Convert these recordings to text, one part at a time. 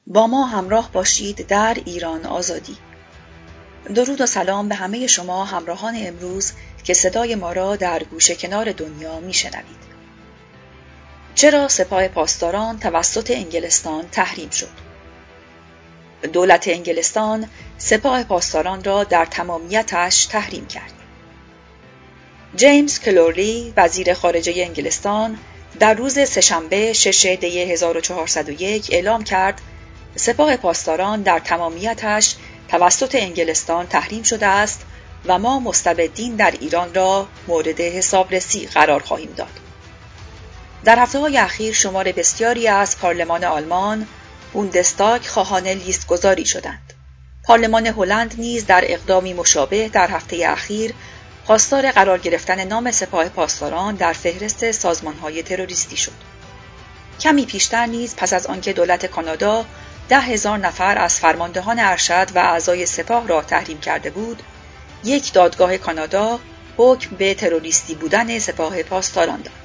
با ما همراه باشید در ایران آزادی. درود و سلام به همه شما همراهان امروز که صدای ما را در گوشه کنار دنیا میشنوید. چرا سپاه پاسداران توسط انگلستان تحریم شد؟ دولت انگلستان سپاه پاسداران را در تمامیتش تحریم کرد. جیمز کلورلی وزیر خارجه انگلستان در روز سه‌شنبه 6 دی 1401 اعلام کرد سپاه پاسداران در تمامیتش توسط انگلستان تحریم شده است و ما مستبدین در ایران را مورد حسابرسی قرار خواهیم داد. در هفته‌های اخیر شمار بسیاری از پارلمان آلمان، بوندستاگ خواهان لیست گذاری شدند. پارلمان هلند نیز در اقدامی مشابه در هفته اخیر خواستار قرار گرفتن نام سپاه پاسداران در فهرست سازمان‌های تروریستی شد. کمی پیشتر نیز پس از آنکه دولت کانادا 10,000 نفر از فرماندهان ارشد و اعضای سپاه را تحریم کرده بود، یک دادگاه کانادا حکم به تروریستی بودن سپاه پاسداران داد.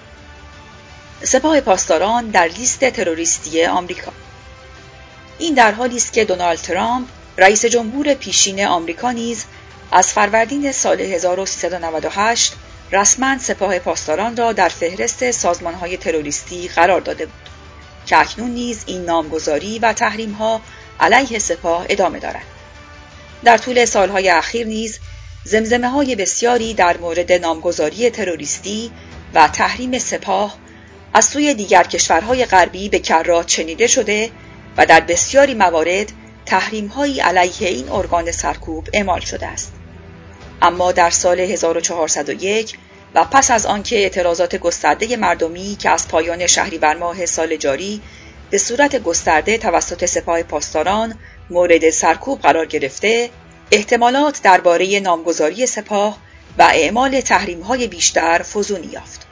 سپاه پاسداران در لیست تروریستی آمریکا. این در حالی است که دونالد ترامپ رئیس جمهور پیشین آمریکا نیز از فروردین سال 1398 رسما سپاه پاسداران را در فهرست سازمان‌های تروریستی قرار داده بود که اکنون نیز این نامگذاری و تحریم‌ها علیه سپاه ادامه دارد. در طول سالهای اخیر نیز زمزمه‌های بسیاری در مورد نامگذاری تروریستی و تحریم سپاه از سوی دیگر کشورهای غربی به کرات شنیده شده و در بسیاری موارد تحریم‌هایی علیه این ارگان سرکوب اعمال شده است. اما در سال 1401 و پس از آنکه اعتراضات گسترده مردمی که از پایان شهریور ماه سال جاری به صورت گسترده توسط سپاه پاسداران مورد سرکوب قرار گرفته، احتمالات درباره نامگذاری سپاه و اعمال تحریم‌های بیشتر فزونی یافت.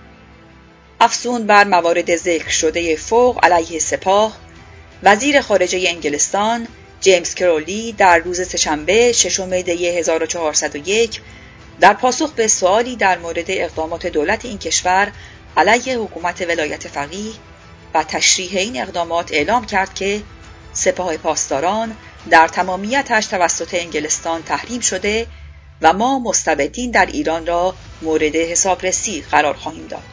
افزون بر موارد ذکر شده فوق علیه سپاه، وزیر خارجه انگلستان جیمز کلورلی در روز سه‌شنبه 6 دی 1401 در پاسخ به سوالی در مورد اقدامات دولت این کشور علیه حکومت ولایت فقیه و تشریح این اقدامات اعلام کرد که سپاه پاسداران در تمامیتش توسط انگلستان تحریم شده و ما مستبدین در ایران را مورد حسابرسی قرار خواهیم داد.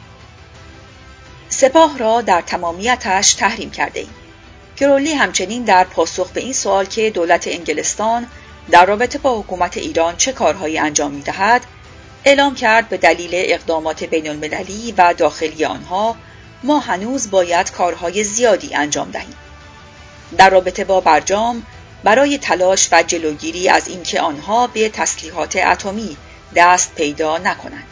سپاه را در تمامیتش تحریم کرده ایم. کلورلی همچنین در پاسخ به این سوال که دولت انگلستان در رابطه با حکومت ایران چه کارهایی انجام می‌دهد، اعلام کرد به دلیل اقدامات بین‌المللی و داخلی آنها ما هنوز باید کارهای زیادی انجام دهیم. در رابطه با برجام برای تلاش و جلوگیری از اینکه آنها به تسلیحات اتمی دست پیدا نکنند.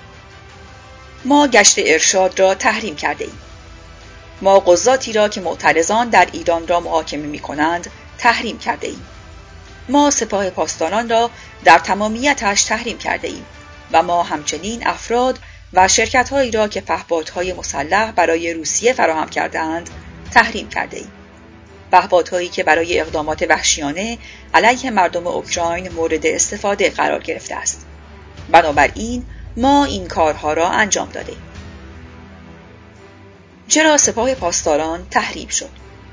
ما گشت ارشاد را تحریم کرده ایم. ما قضاتی را که معترضان در ایران را محاکمه می‌کنند تحریم کرده ایم. ما سپاه پاسداران را در تمامیتش تحریم کرده ایم و ما همچنین افراد و شرکت‌هایی را که پهپادهای مسلح برای روسیه فراهم کرده‌اند تحریم کرده ایم. پهپادهایی که برای اقدامات وحشیانه علیه مردم اوکراین مورد استفاده قرار گرفته است. بنابراین ما این کارها را انجام داده ایم. چرا سپاه پاسداران تحریم شد؟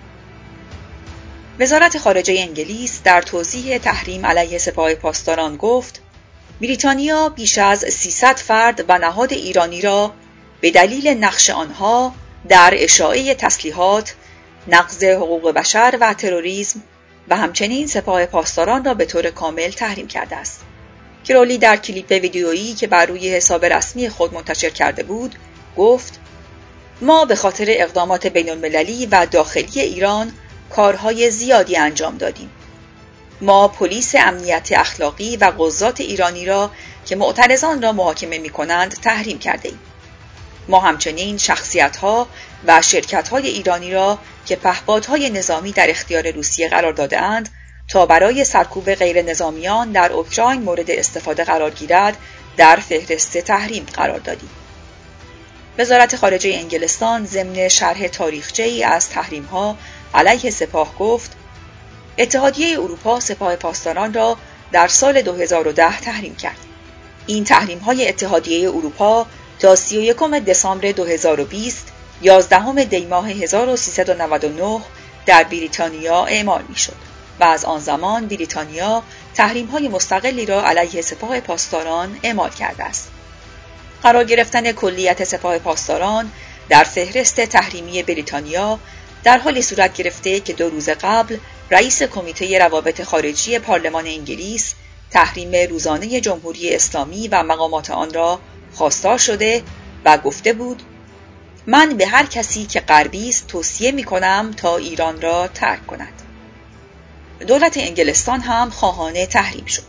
وزارت خارجه انگلیس در توضیح تحریم علیه سپاه پاسداران گفت: بریتانیا بیش از 300 فرد و نهاد ایرانی را به دلیل نقش آنها در اشاعه تسلیحات، نقض حقوق بشر و تروریسم و همچنین سپاه پاسداران را به طور کامل تحریم کرده است. کلورلی در کلیپ ویدیویی که بر روی حساب رسمی خود منتشر کرده بود، گفت: ما به خاطر اقدامات بین‌المللی و داخلی ایران کارهای زیادی انجام دادیم. ما پلیس امنیت اخلاقی و قضات ایرانی را که معترضان را محاکمه می‌کنند تحریم کرده ایم. ما همچنین شخصیت‌ها و شرکت‌های ایرانی را که پهپادهای نظامی در اختیار روسیه قرار داده‌اند تا برای سرکوب غیر نظامیان در اوکراین مورد استفاده قرار گیرد در فهرست تحریم قرار دادیم. وزارت خارجه انگلستان ضمن شرح تاریخچه‌ای از تحریم‌ها علیه سپاه گفت: اتحادیه اروپا سپاه پاسداران را در سال 2010 تحریم کرد. این تحریم‌های اتحادیه اروپا تا 31 دسامبر 2020 11 دی ماه 1399 در بریتانیا اعمال می‌شد و از آن زمان بریتانیا تحریم‌های مستقلی را علیه سپاه پاسداران اعمال کرده است. قرار گرفتن کلیت سپاه پاسداران در فهرست تحریمی بریتانیا در حالی صورت گرفته که 2 روز قبل رئیس کمیته روابط خارجی پارلمان انگلیس تحریم روزانه جمهوری اسلامی و مقامات آن را خواستار شده و گفته بود: من به هر کسی که غربی است توصیه می‌کنم تا ایران را ترک کند. دولت انگلستان هم خواهان تحریم شد.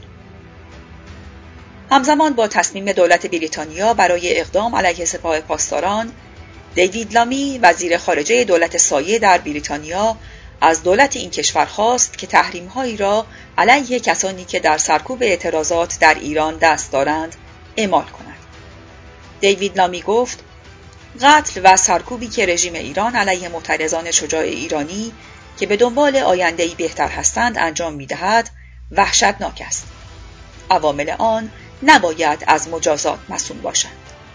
همزمان با تصمیم دولت بریتانیا برای اقدام علیه سپاه پاسداران، دیوید لامی وزیر خارجه دولت سایه در بریتانیا از دولت این کشور خواست که تحریم‌هایی را علیه کسانی که در سرکوب اعتراضات در ایران دست دارند اعمال کند. دیوید لامی گفت: قتل و سرکوبی که رژیم ایران علیه معترضان شجاع ایرانی که به دنبال آینده‌ای بهتر هستند انجام می‌دهد وحشتناک است. عوامل آن نباید از مجازات مصون باشند.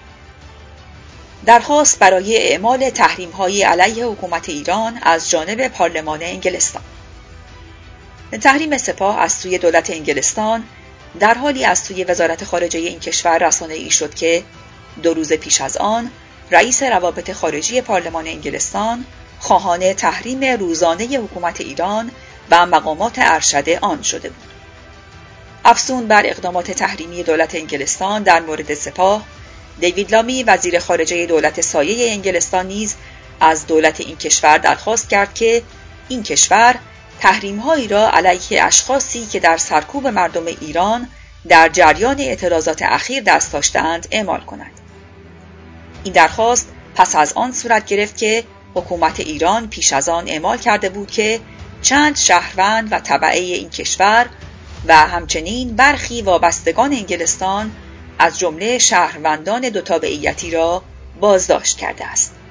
درخواست برای اعمال تحریم‌های علیه حکومت ایران از جانب پارلمان انگلستان. تحریم سپاه از سوی دولت انگلستان در حالی از سوی وزارت خارجه این کشور رسانه‌ای شد که 2 روز پیش از آن رئیس روابط خارجی پارلمان انگلستان خواهان تحریم روزانه حکومت ایران و مقامات ارشد آن شده بود. افزون بر اقدامات تحریمی دولت انگلستان در مورد سپاه، دیوید لامی وزیر خارجه دولت سایه انگلستان نیز از دولت این کشور درخواست کرد که این کشور تحریم‌هایی را علیه اشخاصی که در سرکوب مردم ایران در جریان اعتراضات اخیر دست داشته‌اند اعمال کند. این درخواست پس از آن صورت گرفت که حکومت ایران پیش از آن اعمال کرده بود که چند شهروند و تبعه این کشور و همچنین برخی وابستگان انگلستان از جمله شهروندان 2 تابعیتی را بازداشت کرده است.